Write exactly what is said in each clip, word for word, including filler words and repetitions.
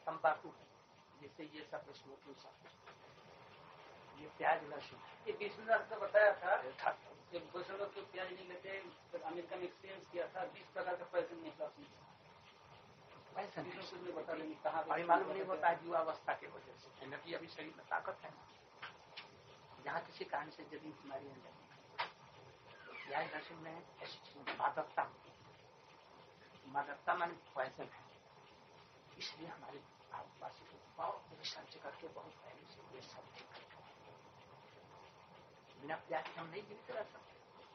तंबाकू है, जिससे ये सब स्मोकिंग सब, ये प्याज लहसुन। ये विष्णुदास ने बताया था जब कुछ लोग तो प्याज नहीं लेते, जब अमेरिका में एक्सपीरियंस किया था बीस प्रकार का पैसन निकला उसमें। पैसा नहीं बता देंगे कहाँ अभी मालूम नहीं होता है युवावस्था की वजह से, एनर्जी अभी शरीर में ताकत है, जहाँ किसी कारण से यदि बीमारी आ जाती है। प्याज लहसुन में मादकता, मादकता मान पैसन है, इसलिए हमारे आसपास बहुत रिसर्च करके बहुत पहले से ये सब ठीक करके बिना प्याज हम नहीं जीवित रह सकते।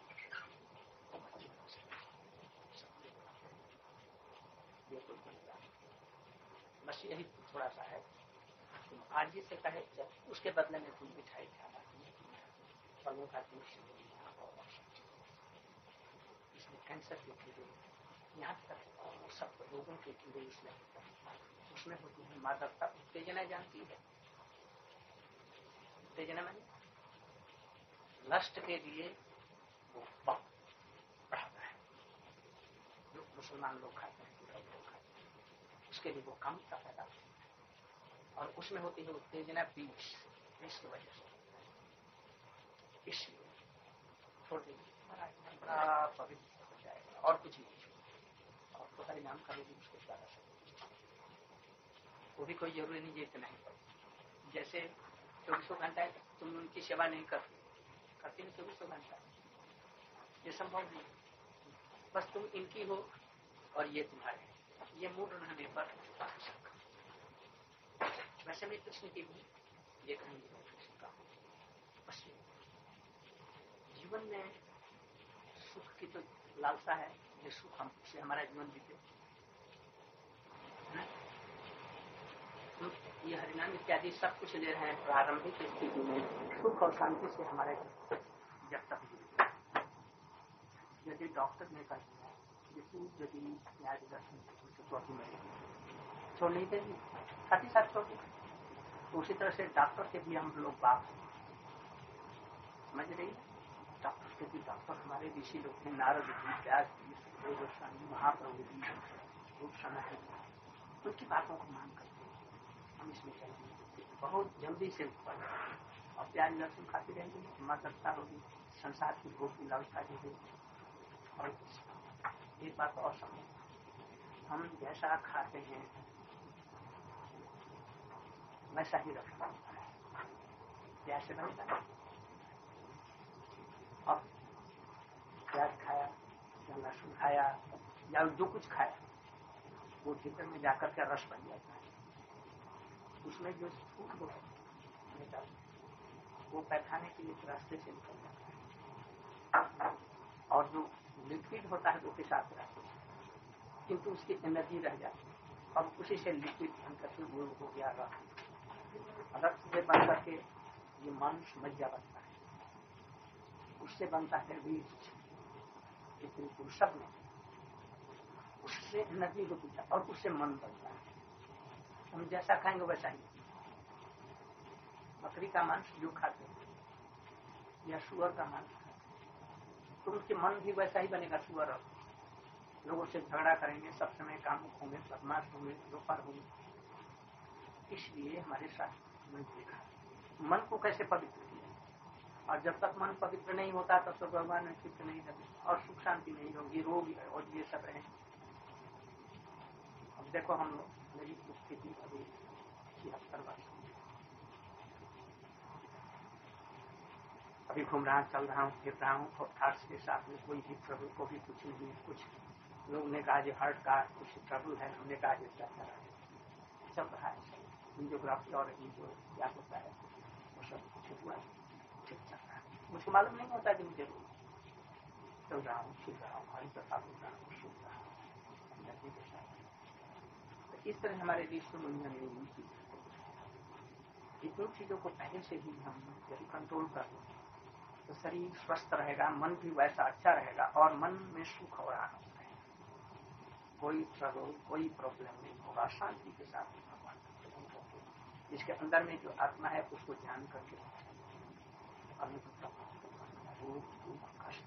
बस यही थोड़ा सा है, तुम आज ही से कहे उसके बदले में तुम मिठाई खाना, फलों का जूस, इसमें कैंसर के कीड़े, यहाँ तक सब रोगों के कीड़े इसमें उसमें होती है मादकता। उत्तेजना जानती है, उत्तेजना में लस्ट के लिए वो बढ़ाता है, जो मुसलमान लोग खाते हैं, लोग खाते हैं, उसके लिए वो कम का पैदा होता है। और उसमें होती है उत्तेजना बीज, बीज की वजह से, इसलिए छोड़ दीजिए, बड़ा पवित्र हो जाएगा और कुछ नहीं। और तो हरि नाम करोगे उसके द्वारा से वो भी कोई जरूरी नहीं है इतना ही। जैसे चौबीसों घंटा तुम उनकी सेवा नहीं करती, करती नहीं चौबीसों घंटा, ये संभव नहीं। बस तुम इनकी हो और ये तुम्हारे, ये मूड रहने पर वैसे मैं कृष्ण की हूँ, ये कहेंगे कृष्ण का। बस जीवन में सुख की तो लालसा है, ये सुख हमसे हमारा जीवन बीते। ये हरिनाम इत्यादि सब कुछ ले रहे हैं प्रारंभिक स्थिति में सुख और शांति से हमारे जब तक जीवित। यदि डॉक्टर ने कह दिया यदि प्याज लहसुन तो अभी मैं छोड़ नहीं देंगे, साथ ही साथ छोड़ देंगे, तो उसी तरह से डॉक्टर के भी हम लोग बात समझ रही है। डॉक्टर के भी डॉक्टर हमारे ऋषि लोग हैं, नारद जी, व्यास जी, सुखदेव गोस्वामी, महाप्रभु जी, भूषण है, उनकी बातों को मान करके हम इसमें चलेंगे बहुत जल्दी से ऊपर। और प्याज लहसुन खाते रहेंगे, मादकता होगी, संसार की भूख की लालसा होगी। और एक बात और समझ, हम जैसा खाते हैं वैसा ही रखना होता है, जैसे बनेगा। अब प्याज खाया या लहसुन खाया या जो कुछ खाया वो भीतर में जाकर के रस बन जाता है, उसमें जो फूड होता है वो पैखाने के लिए रास्ते से निकल जाता है, और जो लिक्विड होता है वो पेशाब के रास्ते से, किंतु उसकी एनर्जी रह जाती है। अब उसी से लिक्विड बन करके वो हो गया रक्त, रक्त से बन करके ये मांस मज्जा बनता है, उससे बनता है बीज, बिल्कुल सब में उससे एनर्जी होती है और उससे मन बनता है। हम जैसा खाएंगे वैसा ही। बकरी का मांस जो खाते हैं या सुअर का मांस खाते हैं तो उसके मन भी वैसा ही बनेगा। सुअर लोगों से झगड़ा करेंगे, सब समय कामुक होंगे, बदमाश होंगे, लोफर होंगे। इसलिए हमारे साथ मन देखा मन को कैसे पवित्र किया, और जब तक मन पवित्र नहीं होता तब तो भगवान में चित्त नहीं लगे और सुख शांति नहीं होगी, रोग और ये सब रहे। अब देखो हम लोग मेरी स्थिति अभी छिहत्तर वर्ष अभी घूम रहा, चल रहा हूँ, फिर रहा हूँ, हार्ट के साथ में कोई भी ट्रबल को भी कुछ नहीं। कुछ लोग ने कहा जो हार्ट का कुछ ट्रबल है, हमने कहा जो चल रहा है, चल रहा है एंजियोग्राफी और जो क्या होता है वो सब कुछ हुआ, ठीक चल रहा है। मुझे मालूम नहीं होता कि मुझे चल रहा हूँ, फिर रहा हूँ, हरी प्रसाद हो रहा हूँ, सुन रहा हूँ, नदी के साथ। तो इस तरह हमारे ऋषि मुनियों ने इन चीजों को पहले से ही हम यदि कंट्रोल कर लें तो शरीर स्वस्थ रहेगा, मन भी वैसा अच्छा रहेगा और मन में सुख और आनंद रहेगा, कोई ट्रबल कोई प्रॉब्लम नहीं होगा, शांति के साथ भगवान जिसके अंदर में जो आत्मा है उसको ध्यान करके कष्ट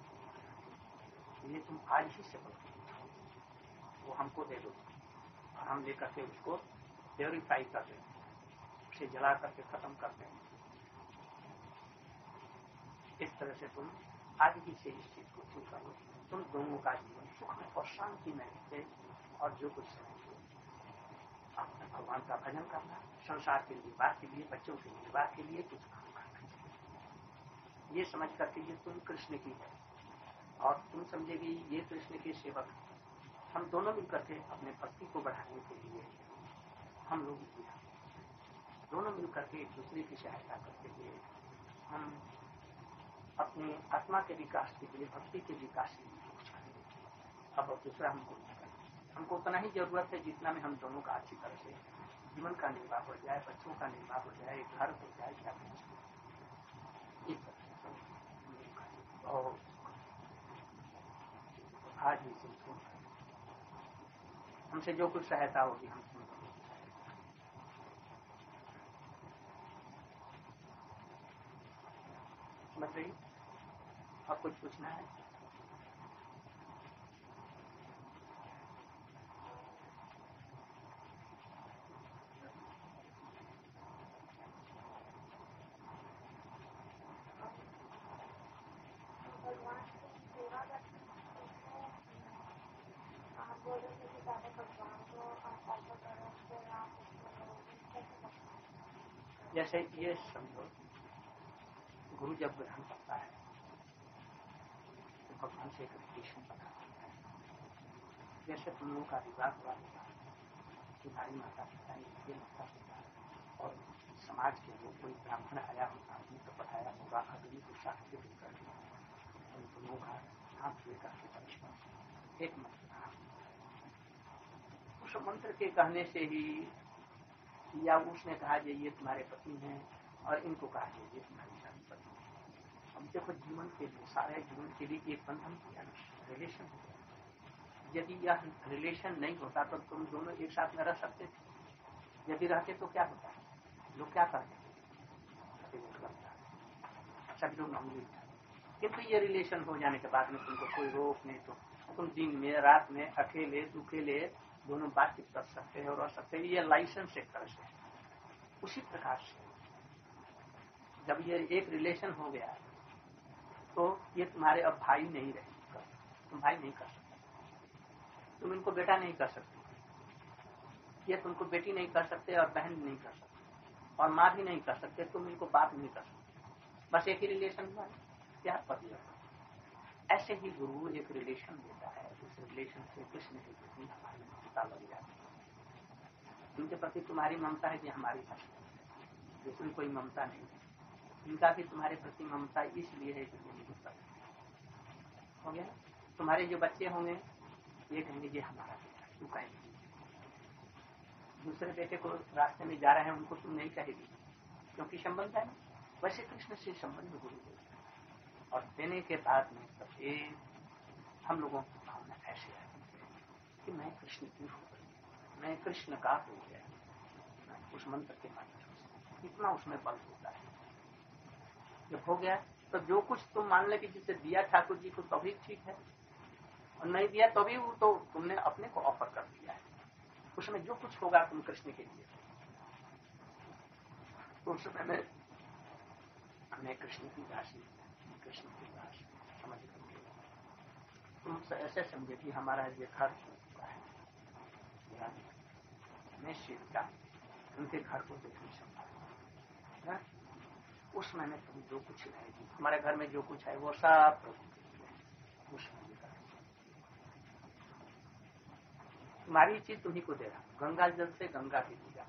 ये तुम आज ही से बोलो, वो हमको दे दो और हम लेकर के उसको प्योरीफाई कर दें, उसे जला करके खत्म कर दें। इस तरह से तुम आज ही से इस चीज को ठीक करो, तुम दोनों का जीवन सुख में और शांति में रहते और जो कुछ समय अपने भगवान का भजन करना, संसार के निर्वाह के लिए, बच्चों के निर्वाह के लिए कुछ काम करना चाहिए। ये समझ करके ये तुम कृष्ण की है और तुम समझेगी ये कृष्ण के सेवक। हम दोनों मिलकर के अपने भक्ति को बढ़ाने के लिए हम लोग दोनों मिलकर के एक दूसरे की सहायता करते हुए हम अपने आत्मा के विकास के लिए, भक्ति के विकास के लिए कुछ करेंगे। अब दूसरा हमको हमको उतना ही जरूरत है जितना में हम दोनों का अच्छी तरह से जीवन का निर्वाह हो जाए, बच्चों का निर्वाह हो जाए, घर हो जाए, क्या कुछ इस तरह से। और आज ही से हमसे जो कुछ सहायता होगी हम समझ रही। और कुछ पूछना है? जैसे ये समझो, गुरु जब ग्रहण करता है तो भगवान से एक रिलेशन बना होता है। जैसे तुम लोगों का विवाह हुआ, तुम्हारी माता पिता ने, माता पिता और समाज के लोग, कोई ब्राह्मण आया होगा, आपने तो पढ़ाया होगा, अग्नि को साक्ष्य देकर उन दोनों का हाथ लेकर के परस्पर एक मंत्र कहा। उस मंत्र के कहने से ही, या उसने कहा कि ये तुम्हारे पति हैं और इनको कहा कि ये तुम्हारी शादी पत्नी है। अब देखो जीवन के लिए, सारे जीवन के लिए एक बंधन किया, रिलेशन हो गया। यदि यह रिलेशन नहीं होता तो तुम दोनों एक साथ में रह सकते थे? यदि रहते तो क्या होता है? लोग क्या करते हैं? सभी लोग मामूली था। किंतु ये रिलेशन हो जाने के बाद में तुमको कोई रोक नहीं, तो तुम दिन में रात में अकेले दुकेले दोनों बातचीत कर सकते हैं और रह सकते हैं। ये लाइसेंस एक तरह से। उसी प्रकार से जब ये एक रिलेशन हो गया तो ये तुम्हारे अब भाई नहीं रहे, तुम भाई नहीं कर सकते, तुम इनको बेटा नहीं कर सकते, ये तुमको बेटी नहीं कर सकते और बहन नहीं कर सकते और माँ भी नहीं कर सकते, तुम इनको बाप नहीं कर सकते। बस एक ही रिलेशन हुआ है, क्या पति। ऐसे ही गुरु एक रिलेशन देता है, उस रिलेशन से कृष्ण के प्रति हमारी ममता लग जाती है। उनके प्रति तुम्हारी ममता है कि हमारी भाषा, दूसरी कोई ममता नहीं है। इनका भी तुम्हारे प्रति ममता इसलिए है कि हो गया। तुम्हारे जो बच्चे होंगे ये कहेंगे ये हमारा बेटा, तू कहेंगे। दूसरे बेटे को रास्ते में जा रहे हैं, उनको तुम नहीं कहेगी क्योंकि संबंध है। वैसे कृष्ण से संबंध गुरु देता है और देने के बाद में सबसे हम लोगों की भावना ऐसे है कि मैं कृष्ण की हो गई, मैं कृष्ण का हो गया। उस मंत्र के माध्यम से इतना उसमें बल होता है। जब हो गया तो जो कुछ तुम मान ले कि जिसे दिया ठाकुर जी को तभी ठीक है, और नहीं दिया तभी वो तो तुमने अपने को ऑफर कर दिया है। उसमें जो कुछ होगा तुम कृष्ण के लिए, तो उस समय में हमें कृष्ण की राशि, कृष्ण की राशि समझ करके तुम ऐसे समझे कि हमारा ये घर हुआ है, मैं शिव का उनके घर को देखने सकता हूँ। उस समय में तुम जो कुछ रहेगी, हमारे घर में जो कुछ है वो सब तुम्हारी चीज तुम्ही को दे रहा। गंगा जल से गंगा की पूजा।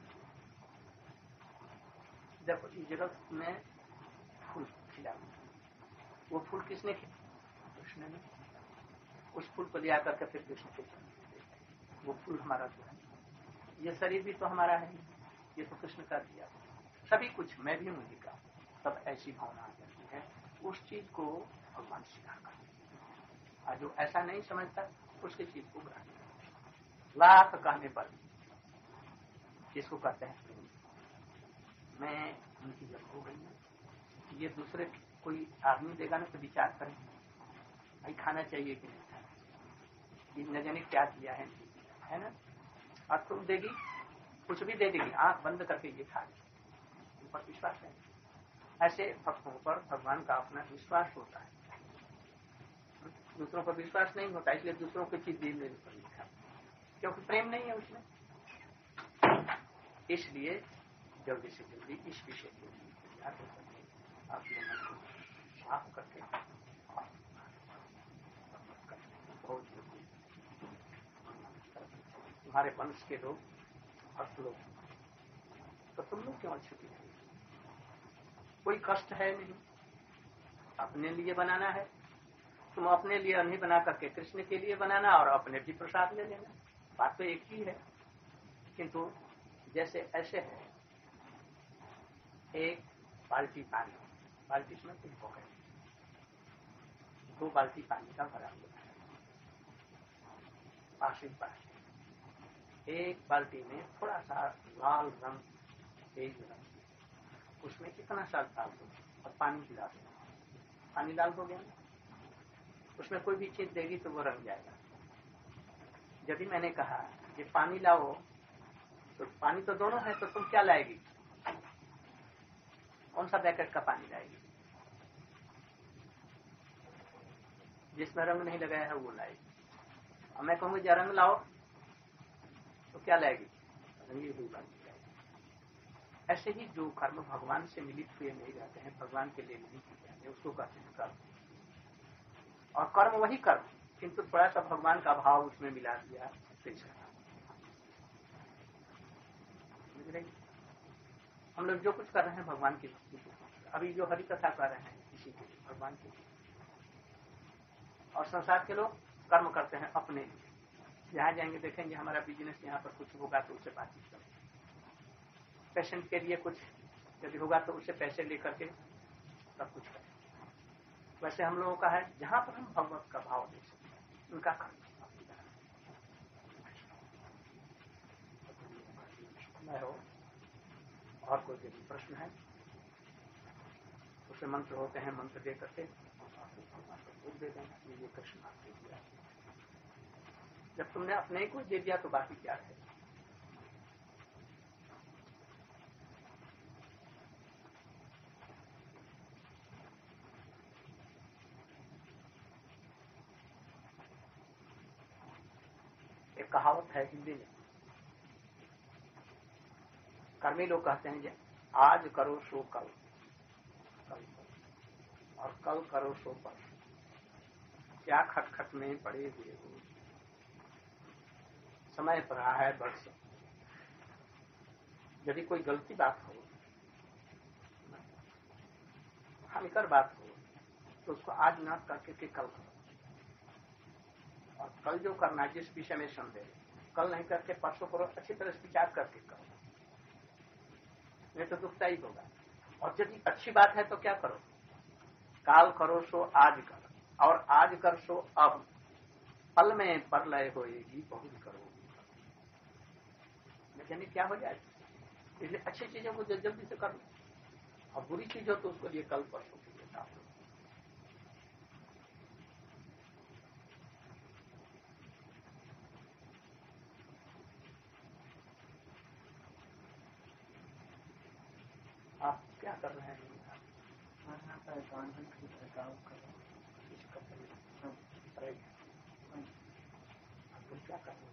जब इस जगत में फूल खिला, वो फूल किसने खिला? कृष्ण ने। उस फूल को लिया करके फिर कृष्ण के चरण, वो फूल हमारा जो है, ये शरीर भी तो हमारा है, ये तो कृष्ण का दिया। सभी कुछ मैं भी उन्हीं का। तब ऐसी भावना आ जाती है, उस चीज को भगवान स्वीकार कर। और जो ऐसा नहीं समझता उसकी चीज को ग्रहण कर। लाख कहने पर जिसको कहते हैं मैं उनकी जब हो गई, ये दूसरे कोई आदमी देगा ना तो विचार करें भाई खाना चाहिए कि नहीं खाना, न जाने क्या दिया है, है ना। और तुम देगी कुछ भी दे देगी, आंख बंद करके ये खा ले, उन पर विश्वास है। ऐसे भक्तों पर भगवान का अपना विश्वास होता है, दूसरों पर विश्वास नहीं होता, इसलिए दूसरों की चीज दे मेरे पर लिखा, क्योंकि प्रेम नहीं है उसमें। इसलिए जल्दी से जल्दी इस विषय के लिए याद करके अपने मन को साफ करके बहुत जल्दी तुम्हारे वंश के लोग भक्त लोग, तो तुम लोग क्यों अच्छी है? कोई कष्ट है नहीं, अपने लिए बनाना है, तुम अपने लिए नहीं बना करके कृष्ण के लिए बनाना और अपने भी प्रसाद ले लेना, बात तो एक ही है। किंतु जैसे ऐसे है, एक बाल्टी पानी, बाल्टी में कुछ हो गए, दो बाल्टी पानी का भरा हुआ है, पास ही पास एक बाल्टी में थोड़ा सा लाल रंग, तेज रंग, उसमें कितना सा डाल दो और पानी गिरा दो, पानी डाल दोगे ना, उसमें कोई भी चीज देगी तो वो रंग जाएगा। यदि मैंने कहा कि पानी लाओ, तो पानी तो दोनों है, तो तुम क्या लाएगी? कौन सा पैकेट का पानी लाएगी? जिसमें रंग नहीं लगाया है वो लाएगी। और मैं कहूँगी जा रंग लाओ, तो क्या लाएगी? रंगी हुई बाल्टी लाएगी। ऐसे ही जो कर्म भगवान से मिलित हुए नहीं रहते हैं, भगवान के लिए नहीं किए जाते, उसको कहते हैं कर्म। और कर्म वही कर्म, किंतु थोड़ा सा भगवान का भाव उसमें मिला दिया, समझ रही? हम लोग जो कुछ कर रहे हैं भगवान की भक्ति के, अभी जो हरि कथा कर रहे हैं किसी के लिए, भगवान के लिए। और संसार के लोग कर्म करते हैं अपने लिए, जहां जाएंगे देखेंगे हमारा बिजनेस यहाँ पर कुछ होगा तो उससे बातचीत करें, पेशेंट के लिए कुछ यदि होगा तो उससे पैसे लेकर के सब कुछ करें। वैसे हम लोगों का है, जहां पर हम भगवत का भाव दे सकते हैं उनका कर्म। मैं हो और कोई यदि प्रश्न है, उसे मंत्र होते हैं, मंत्र दे करके दे देना, ये कृष्ण आपको दिया। जब तुमने अपने को दे दिया तो बाकी क्या है? एक कहावत है हिंदी में, कर्मी लोग कहते हैं, आज करो सो कल, कल करो, और कल करो सो परसों, क्या खटखट में पड़े हुए हो, समय पर रहा है वर्ष। यदि कोई गलती बात हो, हानिकर बात हो, तो उसको आज न करके के कल करो, और कल जो करना जिस विषय में संदेह, कल नहीं करके परसों करो, अच्छी तरह से विचार करके करो, नहीं तो दुखता ही होगा। और यदि अच्छी बात है तो क्या करो? काल करो सो आज कर, और आज कर सो अब, पल में परलय होएगी बहुत करोगी। यानी क्या हो जाए? इसलिए अच्छी चीजों को जल्दी से कर लो, और बुरी चीज हो तो उसको लिए कल परसों के लिए टाल दो। आप क्या कर रहे हैं? क्या कर रहे हैं?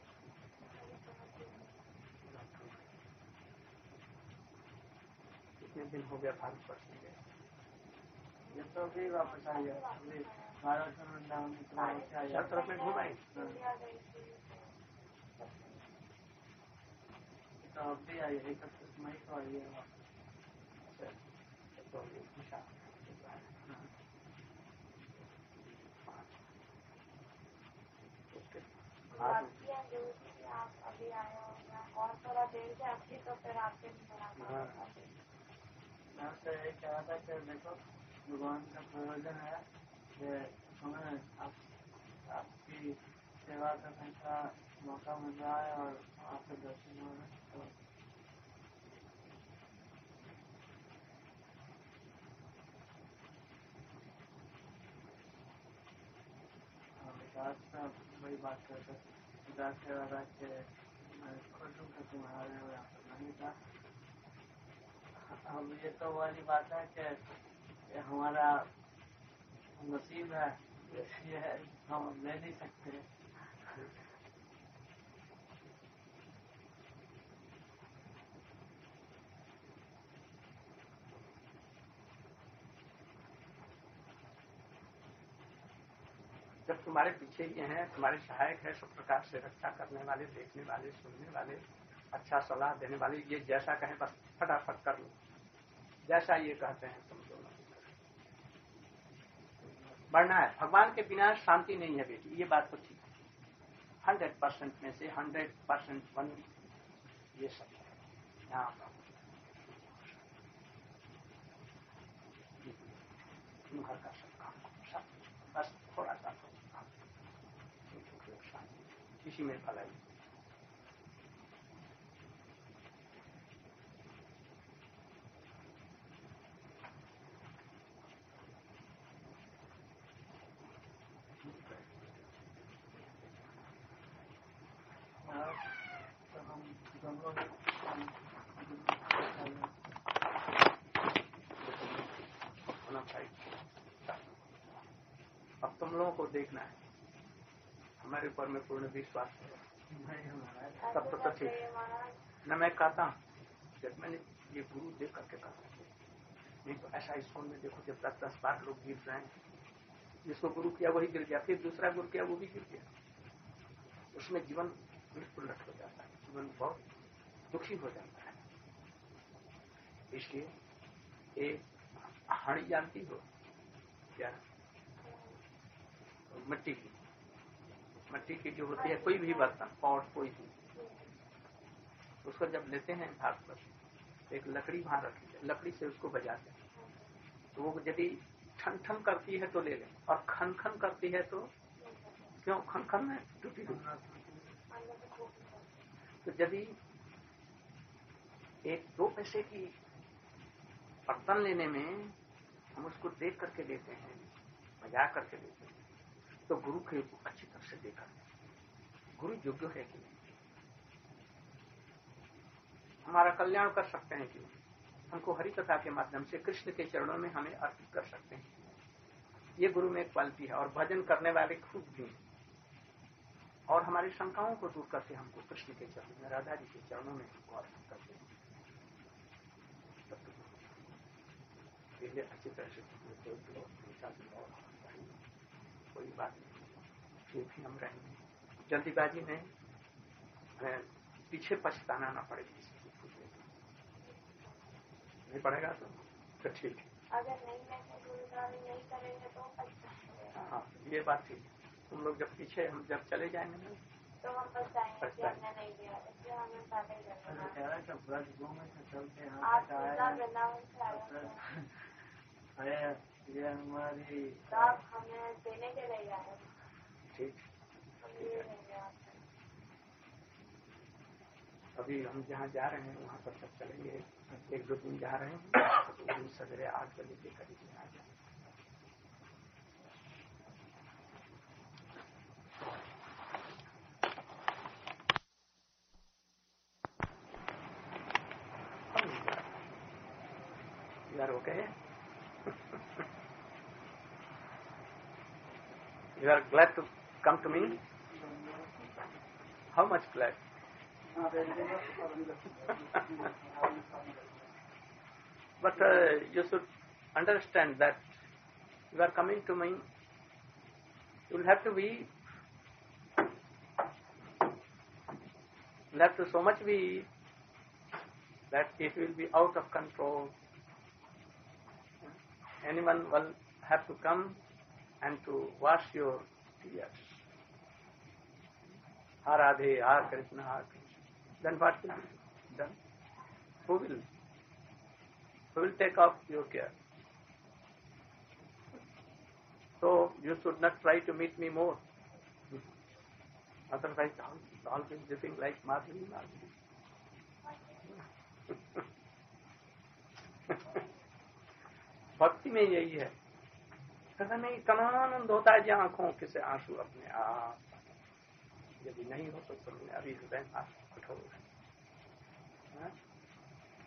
कितने दिन हो गया भारत वर्ष में गए? ये तो भी वापस आ गया, भारत वृंदावन में तो वापस आ गया। हर तरफ में घूम आए तो अब भी आई, इकतीस मई को आई है वापस। आप अभी आए होगा और थोड़ा देर से आपकी तो फिर आपके मैं तो यही कह रहा था कि देखो भगवान का प्रयोजन है कि हमें आप, आपकी सेवा करने का मौका मिल रहा है और आपके दर्शन हो रहे हैं, तो विकास का वही बात करते विकास कह रहा था कि मैं खुद तो तुम्हारे यहाँ पर नहीं था। अब ये तो वाली बात है कि ये हमारा नसीब है, ये हम ले नहीं सकते। जब तुम्हारे पीछे ये हैं, तुम्हारे सहायक है, सब प्रकार से रक्षा करने वाले, देखने वाले, सुनने वाले, अच्छा सलाह देने वाले, ये जैसा कहें बस फटाफट कर लो, जैसा ये कहते हैं तुम दोनों। बढ़ना है, भगवान के बिना शांति नहीं है बेटी, ये बात तो ठीक है। हंड्रेड परसेंट में से हंड्रेड परसेंट वन ये सब है यहाँ पर घर का सब काम सब बस थोड़ा सा शांति, इसी में भलाई। तो हम दोनों होना चाहिए। अब तुम लोगों को देखना है, हमारे ऊपर में पूर्ण विश्वास है, तब तो ठीक। न मैं कहता हूँ जब मैंने ये गुरु देख करके कहा, नहीं तो ऐसा स्कूल में देखो जब दस दस बार लोग गिर रहे हैं, जिसको गुरु किया वही गिर गया, फिर दूसरा गुरु किया वो भी गिर गया, उसमें जीवन उलट हो जाता है, जीवन बहुत दुखी हो जाता है। इसलिए एक हाड़ी जानती हो क्या, मिट्टी की, मिट्टी की जो होती है कोई भी बर्तन पॉट कोई भी, उसको जब लेते हैं हाथ पर एक लकड़ी वहां रखी है, लकड़ी से उसको बजाते हैं, तो वो यदि ठन ठन करती है तो ले लें, और खन खन करती है तो क्यों खन खन में टूटी टूटी। तो यदि एक दो पैसे की बर्तन लेने में हम उसको देख करके लेते हैं, बजा करके लेते हैं, तो गुरु के अच्छी तरह से देखा गुरु योग्य है कि नहीं, हमारा कल्याण कर सकते हैं कि हमको हरि कथा के माध्यम से कृष्ण के चरणों में हमें अर्पित कर सकते हैं। ये गुरु में क्वालिटी है, और भजन करने वाले खुद भी, और हमारी शंकाओं को दूर करके हमको कृष्ण के चरणों में, राधा जी के चरणों में हमको अर्पित करते हैं। इसलिए अच्छी तरह से कोई बात नहीं, फिर भी हम रहेंगे, जल्दीबाजी में पीछे पछताना ना पड़े, नहीं पड़ेगा तो, तो ठीक है। अगर नहीं नहीं करेंगे तो हाँ ये बात ठीक है। तुम लोग जब पीछे हम जब चले जाएंगे तो हम पछताएंगे कि हमने नहीं दिया, इसलिए हमें पहले ही करना। ये हमारी आप हमें देने के लिए आए, ठीक। अभी हम जहाँ जा रहे हैं वहाँ पर सब चलेंगे, एक दो दिन जा रहे हैं, तो सवेरे आठ बजे के करीब में आ जाए। You are okay? You are glad to come to me? How much glad? But uh, you should understand that you are coming to me, you will have to be, you will have to so much be that it will be out of control. Anyone will have to come and to wash your tears. Har Radhe, Har Krishna, Har Krishna. Then what will be done? Who will? Who will take off your care? So you should not try to meet me more. Otherwise, always living like Madhuri, Madhuri. भक्ति में यही है, कहता नहीं इतना आनंद होता है जी आंखों के से आंसू अपने आप, यदि नहीं हो तो सुनने अभी हृदय में कठोर है,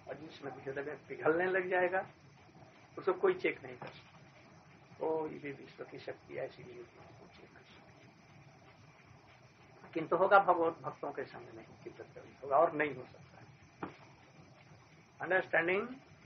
और जिसमें भी हृदय में पिघलने लग जाएगा उसको कोई चेक नहीं कर सकता। कोई भी विश्व की शक्ति ऐसी भी उसको चेक कर सकती, किंतु होगा भगवत भक्तों के संग नहीं, किंतु होगा और नहीं हो सकता। Understanding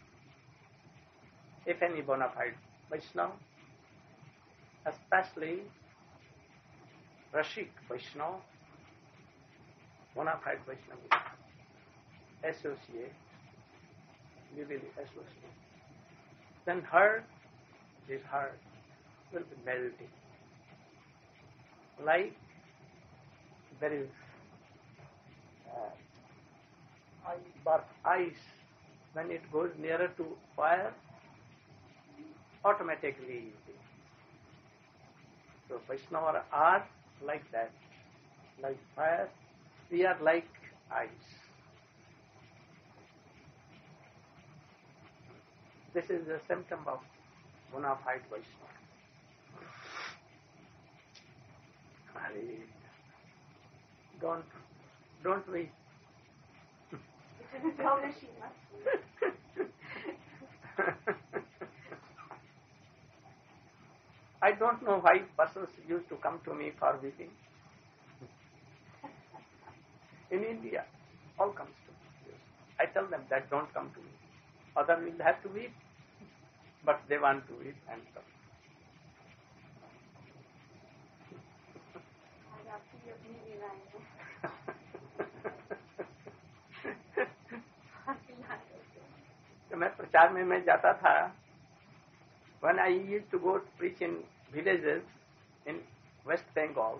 if any bona fide Vaishnava, especially Rashik Vaishnava, bona fide Vaishnava, associate, we will associate, then heart, his heart will be melting. Like there is uh, but ice, when it goes nearer to fire, automatically. So Vaishnava are like that, like fire. We are like ice. This is a symptom of bona fide Vaishnava. Don't, don't we? I don't know why persons used to come to me for weeping. In India, all comes to me. I tell them that don't come to me. Others will have to weep, but they want to weep and come. तो मैं प्रचार में मैं जाता था. When I used to go to preach in villages in West Bengal,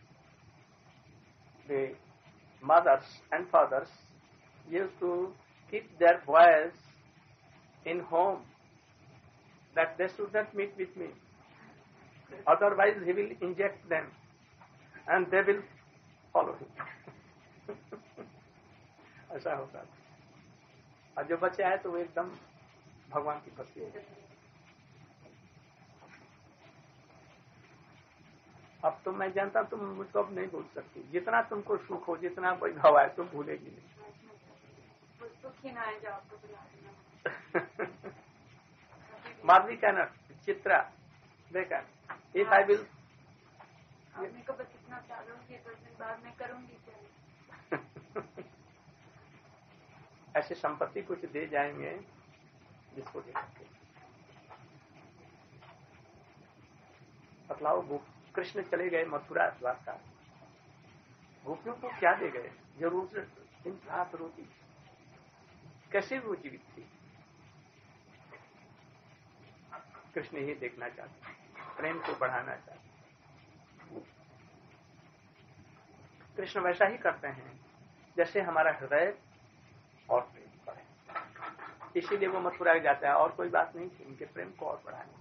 the mothers and fathers used to keep their boys in home, that they should not meet with me. Otherwise he will inject them and they will follow him. ऐसा होता था. और जो बच्चे आए तो वो एकदम भगवान की भक्ति है. अब तो मैं जानता तुम मुझको अब नहीं भूल सकती. जितना तुमको सुख हो, जितना वैभव है, तुम भूलेगी नहीं. माधवी कैनट, चित्रा, देखा, इफ आई विल, मेरे को बस इतना चालूंगी तो दिन बाद में करूंगी क्या. ऐसी संपत्ति कुछ दे जाएंगे जिसको दे सकते. बतलाओ, वो कृष्ण चले गए मथुरा द्वारका, गोपियों को क्या दे गए? जरूर से तीन हाथ रोटी. कैसे वो जीवित थी? कृष्ण ही देखना चाहते, प्रेम को बढ़ाना चाहते. कृष्ण वैसा ही करते हैं जैसे हमारा हृदय और प्रेम बढ़े. इसीलिए वो मथुरा जाता है, और कोई बात नहीं थी, उनके प्रेम को और बढ़ाने.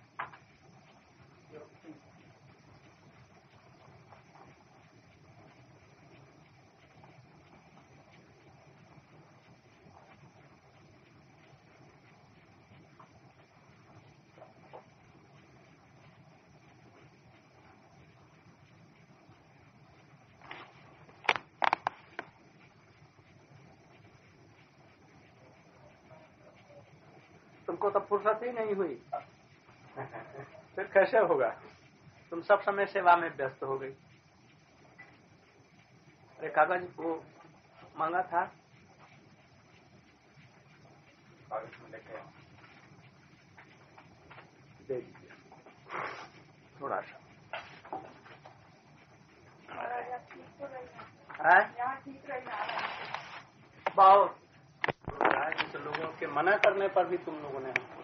तुमको तो फुर्सत ही नहीं हुई, फिर कैसे होगा? तुम सब समय सेवा में व्यस्त हो गई. अरे कागज वो मांगा था, दे दीजिए थोड़ा सा. बहुत लोगों के मना करने पर भी तुम लोगों ने